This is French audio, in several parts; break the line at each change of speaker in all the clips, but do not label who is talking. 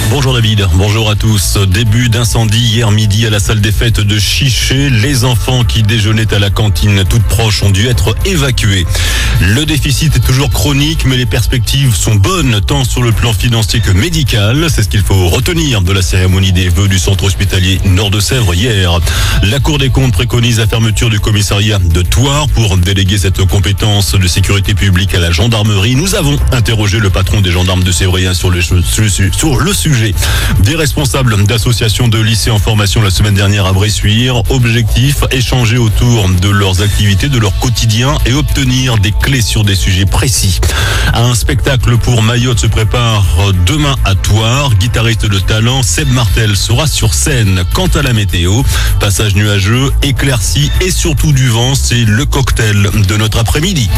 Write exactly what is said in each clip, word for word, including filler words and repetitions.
Bonjour David, bonjour à tous. Début d'incendie hier midi à la salle des fêtes de Chiché. Les enfants qui déjeunaient à la cantine toute proche ont dû être évacués. Le déficit est toujours chronique, mais les perspectives sont bonnes tant sur le plan financier que médical. C'est ce qu'il faut retenir de la cérémonie des vœux du centre hospitalier Nord-de-Sèvres hier. La Cour des comptes préconise la fermeture du commissariat de Thouars pour déléguer cette compétence de sécurité publique à la gendarmerie. Nous avons interrogé le patron des gendarmes de Sévrien sur le, sur le sujet. Des responsables d'associations de lycées en formation la semaine dernière à Bressuire. Objectif, échanger autour de leurs activités, de leur quotidien et obtenir des clés sur des sujets précis. Un spectacle pour Mayotte se prépare demain à Thouars. Guitariste de talent, Seb Martel sera sur scène. Quant à la météo, passage nuageux, éclairci et surtout du vent, c'est le cocktail de notre après-midi.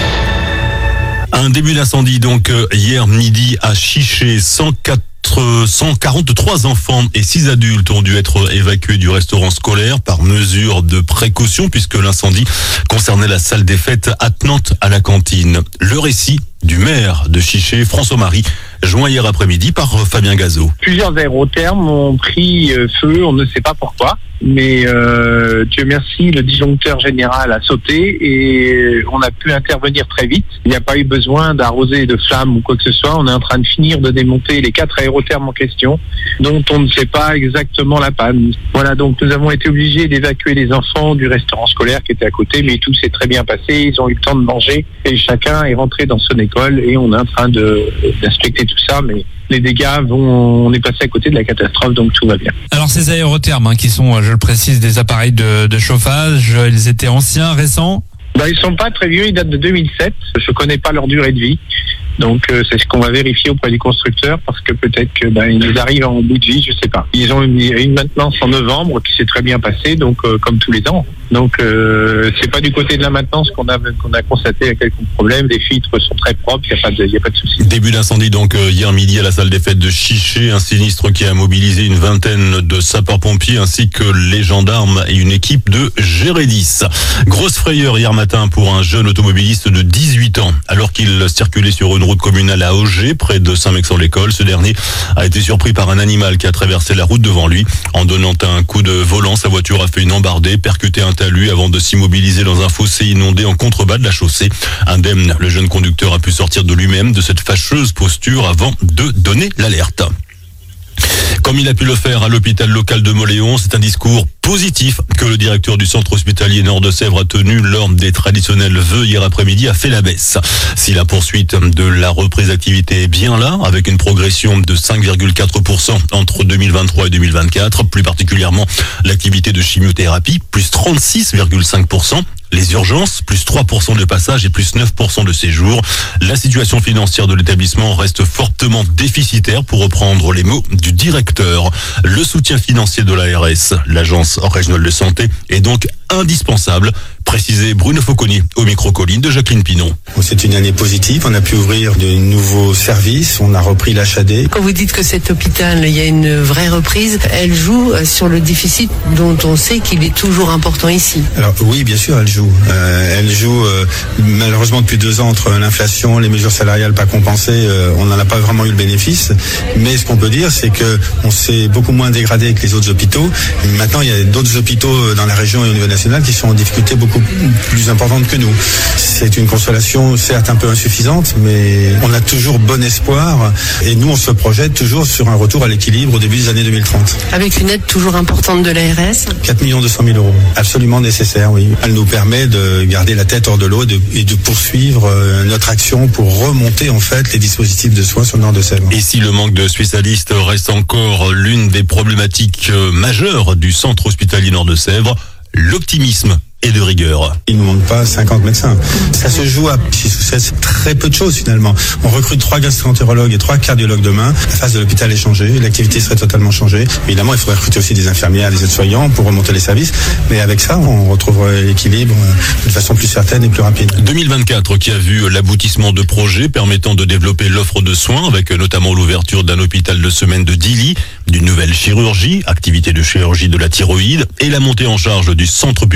Un début d'incendie donc hier midi à Chiché, cent quatre cent quarante-trois enfants et six adultes ont dû être évacués du restaurant scolaire par mesure de précaution puisque l'incendie concernait la salle des fêtes attenante à la cantine. Le récit du maire de Chiché, François-Marie, joint hier après-midi par Fabien Gazot.
Plusieurs aérothermes ont pris feu, on ne sait pas pourquoi, mais euh, Dieu merci, le disjoncteur général a sauté et on a pu intervenir très vite. Il n'y a pas eu besoin d'arroser de flammes ou quoi que ce soit. On est en train de finir de démonter les quatre aérothermes en question, dont on ne sait pas exactement la panne. Voilà, donc nous avons été obligés d'évacuer les enfants du restaurant scolaire qui était à côté, mais tout s'est très bien passé. Ils ont eu le temps de manger et chacun est rentré dans son école et on est en train de, d'inspecter tout ça, mais les dégâts vont, on est passé à côté de la catastrophe, donc tout va bien.
Alors ces aérothermes, hein, qui sont, je le précise, des appareils de, de chauffage, ils étaient anciens, récents?
Bah, ils sont pas très vieux, ils datent de deux mille sept. Je connais pas leur durée de vie. Donc euh, c'est ce qu'on va vérifier auprès du constructeur parce que peut-être que ben, ils arrivent en bout de vie, je sais pas. Ils ont une, une maintenance en novembre qui s'est très bien passée, donc euh, comme tous les ans. Donc euh, c'est pas du côté de la maintenance qu'on a qu'on a constaté quelques problèmes. Les filtres sont très propres, il y a pas de il y a pas de souci.
Début d'incendie donc euh, hier midi à la salle des fêtes de Chiché, un sinistre qui a mobilisé une vingtaine de sapeurs-pompiers ainsi que les gendarmes et une équipe de Gérédis. Grosse frayeur hier matin pour un jeune automobiliste de dix-huit ans alors qu'il circulait sur une route communale à Auger, près de Saint-Mexan-l'École. Ce dernier a été surpris par un animal qui a traversé la route devant lui. En donnant un coup de volant, sa voiture a fait une embardée, percuté un talus avant de s'immobiliser dans un fossé inondé en contrebas de la chaussée. Indemne, le jeune conducteur a pu sortir de lui-même de cette fâcheuse posture avant de donner l'alerte. Comme il a pu le faire à l'hôpital local de Mauléon, c'est un discours positif que le directeur du centre hospitalier Nord-de-Sèvres a tenu lors des traditionnels vœux hier après-midi a fait la baisse. Si la poursuite de la reprise d'activité est bien là, avec une progression de cinq virgule quatre pour cent entre deux mille vingt-trois et deux mille vingt-quatre, plus particulièrement l'activité de chimiothérapie, plus trente-six virgule cinq pour cent. Les urgences, plus trois pour cent de passages et plus neuf pour cent de séjours. La situation financière de l'établissement reste fortement déficitaire pour reprendre les mots du directeur. Le soutien financier de l'A R S, l'agence régionale de santé, est donc indispensable, précisait Bruno Fauconnier au micro-colline de Jacqueline Pinon.
C'est une année positive, on a pu ouvrir de nouveaux services, on a repris l'H A D.
Quand vous dites que cet hôpital, il y a une vraie reprise, elle joue sur le déficit dont on sait qu'il est toujours important ici.
Alors oui, bien sûr, elle joue. Euh, elle joue euh, malheureusement depuis deux ans entre l'inflation, les mesures salariales pas compensées, euh, on n'en a pas vraiment eu le bénéfice. Mais ce qu'on peut dire, c'est que on s'est beaucoup moins dégradé que les autres hôpitaux. Et maintenant, il y a d'autres hôpitaux dans la région et au niveau national qui sont en difficulté beaucoup plus importante que nous. C'est une consolation certes un peu insuffisante, mais on a toujours bon espoir et nous on se projette toujours sur un retour à l'équilibre au début des années deux mille trente.
Avec une aide toujours importante de l'A R S.
quatre millions deux cent mille euros, absolument nécessaire, oui. Elle nous permet de garder la tête hors de l'eau et de, et de poursuivre notre action pour remonter en fait les dispositifs de soins sur le Nord-de-Sèvres.
Et si le manque de spécialistes reste encore l'une des problématiques majeures du centre hospitalier Nord-de-Sèvres, l'optimisme et de rigueur.
Il ne nous manque pas cinquante médecins. Ça se joue à six ou sept, c'est très peu de choses finalement. On recrute trois gastro-entérologues et trois cardiologues demain. La phase de l'hôpital est changée, l'activité serait totalement changée. Évidemment, il faudrait recruter aussi des infirmières, des aides-soignants pour remonter les services. Mais avec ça, on retrouverait l'équilibre de façon plus certaine et plus rapide.
deux mille vingt-quatre qui a vu l'aboutissement de projets permettant de développer l'offre de soins avec notamment l'ouverture d'un hôpital de semaine de dix lits, d'une nouvelle chirurgie, activité de chirurgie de la thyroïde et la montée en charge du centre public de santé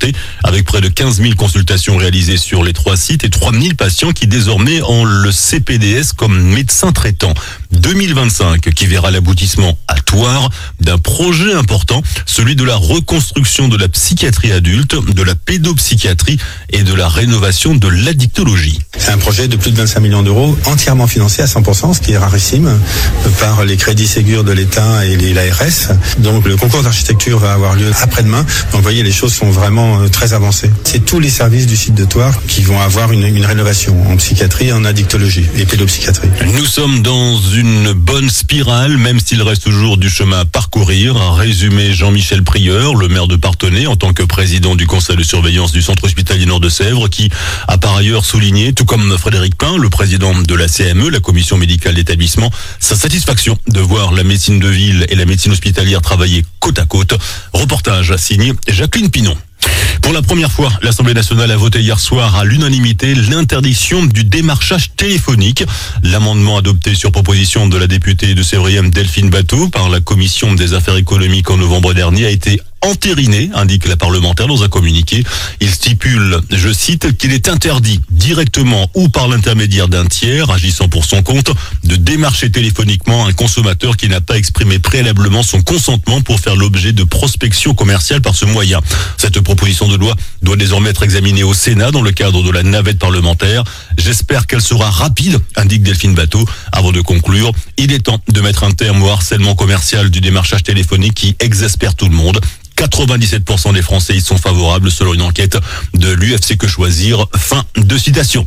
santé, avec près de quinze mille consultations réalisées sur les trois sites et trois mille patients qui désormais ont le C P D S comme médecin traitant. deux mille vingt-cinq qui verra l'aboutissement à Thouars d'un projet important, celui de la reconstruction de la psychiatrie adulte, de la pédopsychiatrie et de la rénovation de l'addictologie.
C'est un projet de plus de vingt-cinq millions d'euros, entièrement financé à cent pour cent, ce qui est rarissime, par les crédits Ségur de l'État et l'A R S. Donc le concours d'architecture va avoir lieu après-demain. Donc vous voyez, les choses sont vraiment très avancées. C'est tous les services du site de Thouars qui vont avoir une, une rénovation en psychiatrie, en addictologie et pédopsychiatrie.
Nous sommes dans une bonne spirale, même s'il reste toujours du chemin à parcourir, a résumé Jean-Michel Prieur, le maire de Parthenay, en tant que président du conseil de surveillance du centre hospitalier Nord-de-Sèvres, qui a par ailleurs souligné, tout comme Frédéric Pain, le président de la C M E, la commission médicale d'établissement, sa satisfaction de voir la médecine de ville et la médecine hospitalière travailler côte à côte. Reportage signé Jacqueline Pinon. Pour la première fois, l'Assemblée nationale a voté hier soir à l'unanimité l'interdiction du démarchage téléphonique. L'amendement adopté sur proposition de la députée de Sévrier Delphine Batho par la commission des affaires économiques en novembre dernier a été entériné, indique la parlementaire dans un communiqué. Il stipule, je cite, qu'il est interdit directement ou par l'intermédiaire d'un tiers agissant pour son compte de démarcher téléphoniquement un consommateur qui n'a pas exprimé préalablement son consentement pour faire l'objet de prospection commerciale par ce moyen. Cette proposition de loi doit désormais être examinée au Sénat dans le cadre de la navette parlementaire. J'espère qu'elle sera rapide, indique Delphine Batho. Avant de conclure, il est temps de mettre un terme au harcèlement commercial du démarchage téléphonique qui exaspère tout le monde. quatre-vingt-dix-sept pour cent des Français y sont favorables selon une enquête de l'U F C Que Choisir. Fin de citation.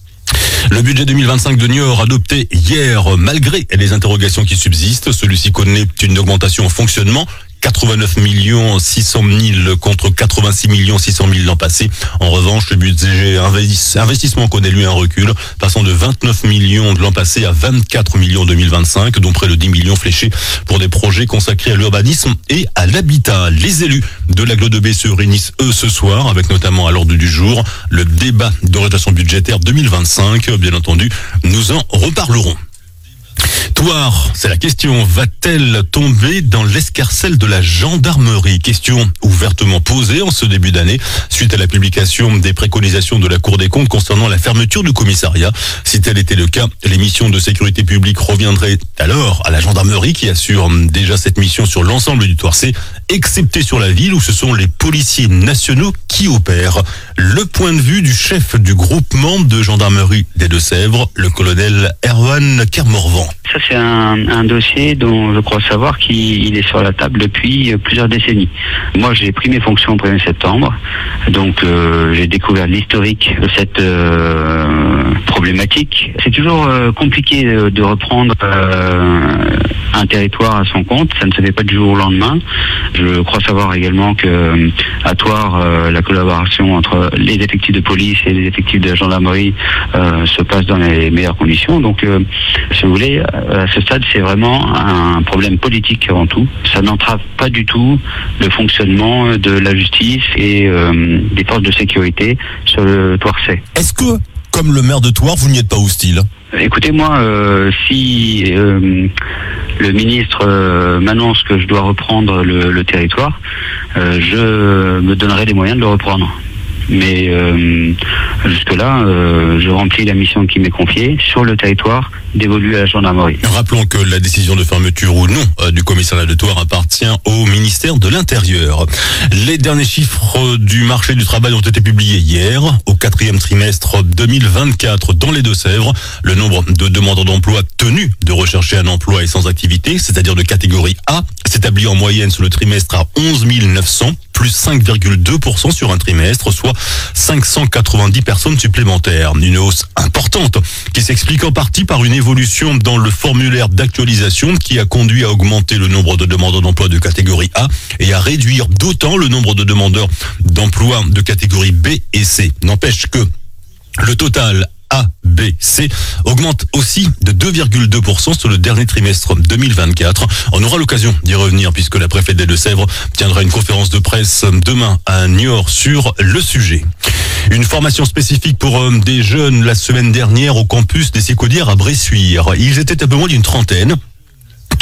Le budget deux mille vingt-cinq de Niort adopté hier, malgré les interrogations qui subsistent, celui-ci connaît une augmentation en fonctionnement. quatre-vingt-neuf millions six cent mille contre quatre-vingt-six millions six cent mille l'an passé. En revanche, le budget investissement connaît lui un recul, passant de vingt-neuf millions de l'an passé à vingt-quatre millions en deux mille vingt-cinq, dont près de dix millions fléchés pour des projets consacrés à l'urbanisme et à l'habitat. Les élus de l'Aglo-de-Baie se réunissent eux ce soir, avec notamment à l'ordre du jour le débat d'orientation budgétaire deux mille vingt-cinq. Bien entendu, nous en reparlerons. Thouars, c'est la question, va-t-elle tomber dans l'escarcelle de la gendarmerie? Question ouvertement posée en ce début d'année, suite à la publication des préconisations de la Cour des comptes concernant la fermeture du commissariat. Si tel était le cas, les missions de sécurité publique reviendraient alors à la gendarmerie qui assure déjà cette mission sur l'ensemble du Thouarçais, excepté sur la ville où ce sont les policiers nationaux qui opèrent. Le point de vue du chef du groupement de gendarmerie des Deux-Sèvres, le colonel Erwan Kermorvan.
Ça, c'est un, un dossier dont je crois savoir qu'il est sur la table depuis plusieurs décennies. Moi, j'ai pris mes fonctions au premier septembre, donc euh, j'ai découvert l'historique de cette euh, problématique. C'est toujours euh, compliqué de, de reprendre euh, un territoire à son compte, ça ne se fait pas du jour au lendemain. Je crois savoir également que à Thouars, euh, la collaboration entre les effectifs de police et les effectifs de gendarmerie euh, se passe dans les meilleures conditions. Donc, euh, si vous voulez, à ce stade, c'est vraiment un problème politique avant tout. Ça n'entrave pas du tout le fonctionnement de la justice et euh, des forces de sécurité sur le Thouarçais.
Est-ce que, comme le maire de Thouars, vous n'y êtes pas hostile?
Écoutez, moi, euh, si euh, le ministre euh, m'annonce que je dois reprendre le, le territoire, euh, je me donnerai les moyens de le reprendre. Mais euh, jusque-là, euh, je remplis la mission qui m'est confiée sur le territoire dévolu à la gendarmerie.
Rappelons que la décision de fermeture ou non euh, du commissariat de Thouars appartient au ministère de l'Intérieur. Les derniers chiffres du marché du travail ont été publiés hier. Au quatrième trimestre deux mille vingt-quatre, dans les Deux-Sèvres, le nombre de demandeurs d'emploi tenus de rechercher un emploi et sans activité, c'est-à-dire de catégorie A, s'établit en moyenne sur le trimestre à onze mille neuf cents, plus cinq virgule deux pour cent sur un trimestre, soit cinq cent quatre-vingt-dix personnes supplémentaires. Une hausse importante qui s'explique en partie par une évolution dans le formulaire d'actualisation qui a conduit à augmenter le nombre de demandeurs d'emploi de catégorie A et à réduire d'autant le nombre de demandeurs d'emploi de catégorie B et C. N'empêche que le total A, B, C augmente aussi de deux virgule deux pour cent sur le dernier trimestre deux mille vingt-quatre. On aura l'occasion d'y revenir puisque la préfète des Deux-Sèvres tiendra une conférence de presse demain à Niort sur le sujet. Une formation spécifique pour euh, des jeunes la semaine dernière au campus des Sicaudières à Bressuire. Ils étaient un peu moins d'une trentaine.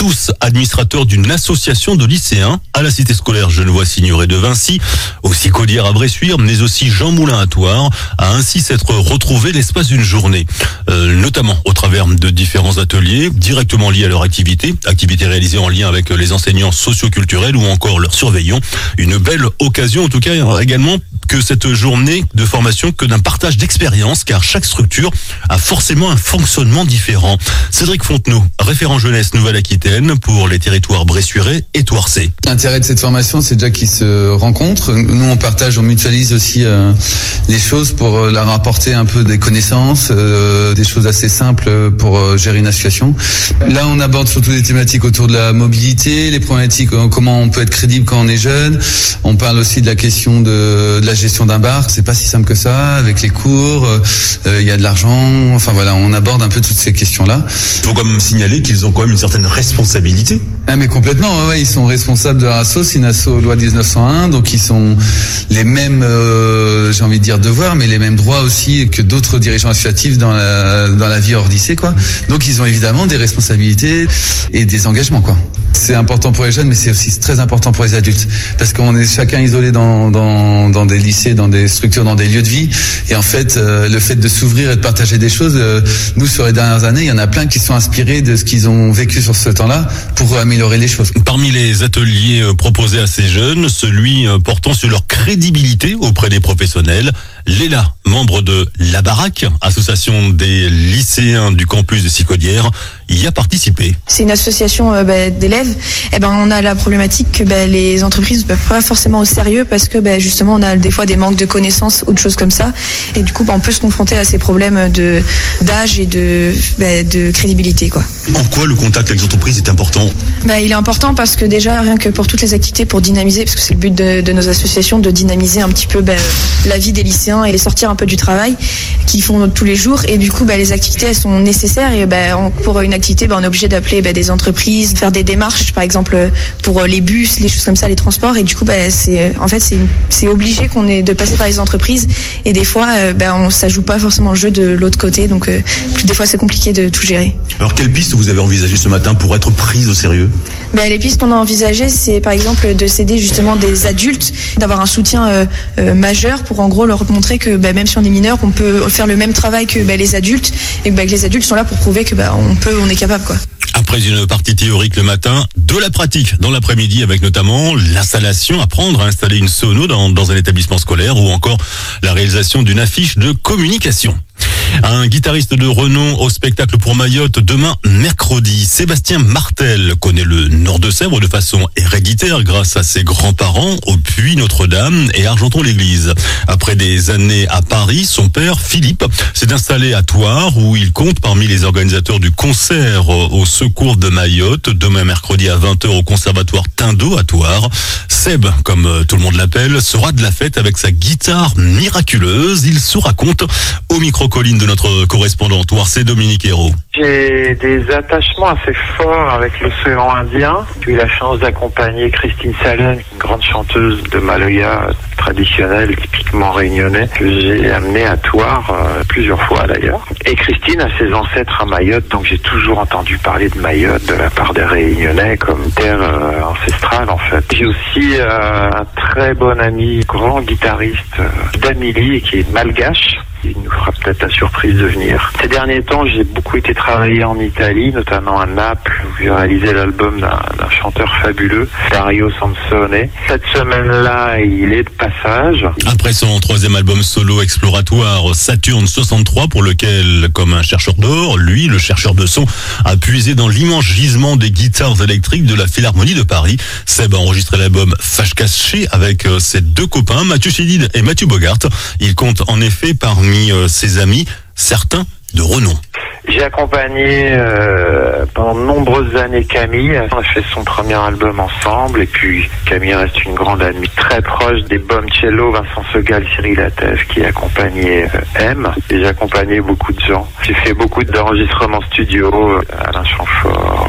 tous administrateurs d'une association de lycéens à la cité scolaire Genevois-Signoret de Vincy, aussi Caudière à Bressuire, mais aussi Jean Moulin à Thouars, a ainsi s'être retrouvé l'espace d'une journée, euh, notamment au travers de différents ateliers directement liés à leur activité, activités réalisées en lien avec les enseignants socioculturels ou encore leurs surveillants. Une belle occasion, en tout cas également, que cette journée de formation que d'un partage d'expérience, car chaque structure a forcément un fonctionnement différent. Cédric Fontenot, référent jeunesse Nouvelle-Aquitaine pour les territoires bressuirais et thouarsais.
L'intérêt de cette formation, c'est déjà qu'ils se rencontrent. Nous, on partage, on mutualise aussi euh, les choses pour euh, leur apporter un peu des connaissances, euh, des choses assez simples pour euh, gérer une association. Là, on aborde surtout des thématiques autour de la mobilité, les problématiques, euh, comment on peut être crédible quand on est jeune. On parle aussi de la question de, de la gestion d'un bar. C'est pas si simple que ça, avec les cours, il euh, y a de l'argent. Enfin voilà, on aborde un peu toutes ces questions-là.
Il faut quand même signaler qu'ils ont quand même une certaine responsabilité.
Ah mais complètement, ouais, ils sont responsables de leur asso, c'est une asso loi dix-neuf cent un, donc ils sont les mêmes, euh, j'ai envie de dire devoirs, mais les mêmes droits aussi que d'autres dirigeants associatifs dans la dans la vie hors lycée, quoi. Donc ils ont évidemment des responsabilités et des engagements, quoi. C'est important pour les jeunes, mais c'est aussi très important pour les adultes, parce qu'on est chacun isolé dans dans dans des lycées, dans des structures, dans des lieux de vie, et en fait, euh, le fait de s'ouvrir et de partager des choses, euh, nous sur les dernières années, il y en a plein qui sont inspirés de ce qu'ils ont vécu sur ce temps-là pour améliorer les choses.
Parmi les ateliers proposés à ces jeunes, celui portant sur leur crédibilité auprès des professionnels. Léla, membre de La Baraque, association des lycéens du campus de Sicaudière, y a participé.
C'est une association euh, bah, d'élèves. Eh ben, on a la problématique que bah, les entreprises ne peuvent pas forcément au sérieux parce que bah, justement on a des fois des manques de connaissances ou de choses comme ça. Et du coup, bah, on peut se confronter à ces problèmes de d'âge et de bah, de crédibilité, quoi.
En quoi le contact avec les entreprises est important ?
Bah, il est important parce que déjà, rien que pour toutes les activités, pour dynamiser, parce que c'est le but de, de nos associations, de dynamiser un petit peu bah, la vie des lycéens et les sortir un peu du travail qu'ils font tous les jours. Et du coup, bah, les activités, elles sont nécessaires. Et bah, on, pour une activité, bah, on est obligé d'appeler bah, des entreprises, faire des démarches, par exemple pour les bus, les choses comme ça, les transports. Et du coup, bah, c'est, en fait, c'est, c'est obligé qu'on ait de passer par les entreprises. Et des fois, euh, bah, on, ça joue pas forcément le jeu de l'autre côté. Donc, euh, des fois, c'est compliqué de tout gérer.
Alors, quelle piste vous avez envisagée ce matin pour être prise au sérieux ?
Ben, les pistes qu'on a envisagées, c'est par exemple de s'aider justement des adultes, d'avoir un soutien euh, euh, majeur pour en gros leur montrer que ben, même si on est mineur, on peut faire le même travail que ben, les adultes et ben, que les adultes sont là pour prouver que ben, on peut, on est capable, quoi.
Après une partie théorique le matin, de la pratique dans l'après-midi avec notamment l'installation, apprendre à installer une sono dans, dans un établissement scolaire ou encore la réalisation d'une affiche de communication. Un guitariste de renom au spectacle pour Mayotte demain mercredi. Sébastien Martel connaît le Nord de Sèvres de façon héréditaire grâce à ses grands-parents au Puy Notre-Dame et Argenton-l'Église. Après des années à Paris, son père Philippe s'est installé à Thouars où il compte parmi les organisateurs du concert au Secours de Mayotte demain mercredi à vingt heures au conservatoire Tindeau à Thouars. Seb, comme tout le monde l'appelle, sera de la fête avec sa guitare miraculeuse. Il se raconte au micro-colline de notre correspondant Thouarsais Dominique Hérault.
J'ai des attachements assez forts avec l'océan Indien. J'ai eu la chance d'accompagner Christine Salen, une grande chanteuse de Maloya traditionnelle, typiquement réunionnais, que j'ai amenée à Thouars euh, plusieurs fois d'ailleurs. Et Christine a ses ancêtres à Mayotte, donc j'ai toujours entendu parler de Mayotte de la part des Réunionnais comme terre euh, ancestrale en fait. J'ai aussi euh, un très bon ami, grand guitariste euh, d'Amélie, qui est malgache. Il nous fera peut-être la surprise de venir. Ces derniers temps, j'ai beaucoup été travailler en Italie, notamment à Naples, où j'ai réalisé l'album d'un, d'un chanteur fabuleux, Dario Sansone. Cette semaine-là, il est de passage.
Après son troisième album solo exploratoire, Saturne soixante-trois, pour lequel, comme un chercheur d'or, lui, le chercheur de son, a puisé dans l'immense gisement des guitares électriques de la Philharmonie de Paris. Seb a enregistré l'album Fâche Caché avec ses deux copains, Mathieu Chédid et Mathieu Bogart. Il compte en effet parmi ses amis, certains de renom.
J'ai accompagné euh, pendant de nombreuses années Camille. On a fait son premier album ensemble et puis Camille reste une grande amie très proche des Bomcello, Vincent Segal, Cyril Lattès qui accompagnait euh, M. Et j'ai accompagné beaucoup de gens. J'ai fait beaucoup d'enregistrements studio, euh, Alain Chamfort, euh,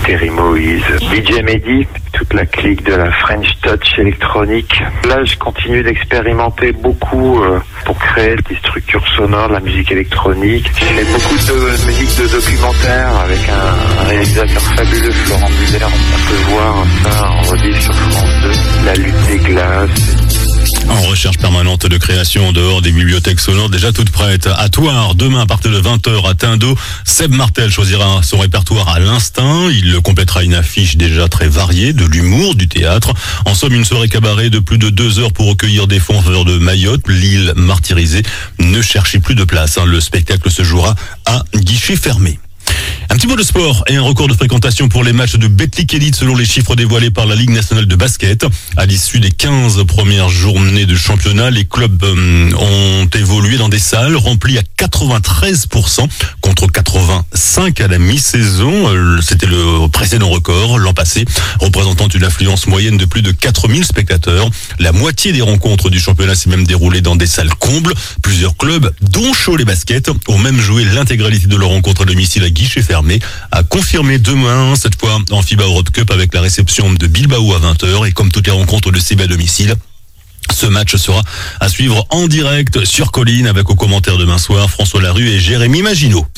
Terry Moïse, D J Mehdi, toute la clique de la French Touch électronique. Là, je continue d'expérimenter beaucoup euh, pour créer des structures sonores, de la musique électronique. Je fais beaucoup de musique de documentaire avec un, un réalisateur fabuleux, Florent Muller. On peut voir ça en rediff sur France deux, La lutte des glaces.
En recherche permanente de création en dehors des bibliothèques sonores déjà toutes prêtes. À Thouars, demain à partir de vingt heures à Tindeau, Seb Martel choisira son répertoire à l'instinct. Il le complétera une affiche déjà très variée, de l'humour, du théâtre. En somme, une soirée cabaret de plus de deux heures pour recueillir des fonds en faveur de Mayotte, l'île martyrisée. Ne cherchez plus de place, hein. Le spectacle se jouera à guichet fermé. Un petit mot de sport et un record de fréquentation pour les matchs de Betclic Elite selon les chiffres dévoilés par la Ligue nationale de basket. À l'issue des quinze premières journées de championnat, les clubs euh, ont évolué dans des salles remplies à quatre-vingt-treize pour cent contre quatre-vingt-cinq à la mi-saison. Euh, C'était le précédent record l'an passé, représentant une affluence moyenne de plus de quatre mille spectateurs. La moitié des rencontres du championnat s'est même déroulée dans des salles combles. Plusieurs clubs, dont Cholet Basket, ont même joué l'intégralité de leurs rencontres à domicile à guichet fermé, à confirmer demain, cette fois en FIBA Europe Cup avec la réception de Bilbao à vingt heures. Et comme toutes les rencontres de C B à domicile, ce match sera à suivre en direct sur Colline avec aux commentaires demain soir François Larue et Jérémy Maginot.